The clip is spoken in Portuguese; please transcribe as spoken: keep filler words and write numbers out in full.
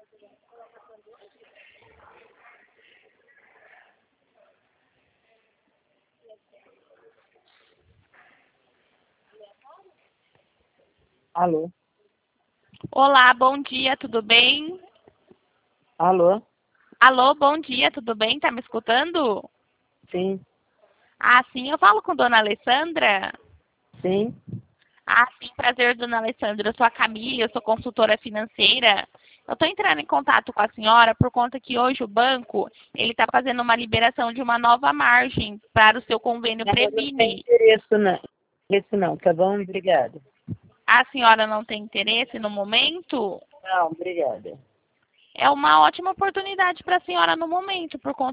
Alô? Olá, bom dia, tudo bem? Alô? Alô, bom dia, tudo bem? Tá me escutando? Sim, Ah, sim, eu falo com dona Alessandra. sim. Ah, sim, prazer, dona Alessandra. Eu sou a Camila, eu sou consultora financeira. Eu estou entrando em contato com a senhora por conta que hoje o banco ele está fazendo uma liberação de uma nova margem para o seu convênio Não, eu não tenho Previne. interesse não. Interesse não, tá bom? Obrigada. A senhora não tem interesse no momento? Não, obrigada. É uma ótima oportunidade para a senhora no momento, por conta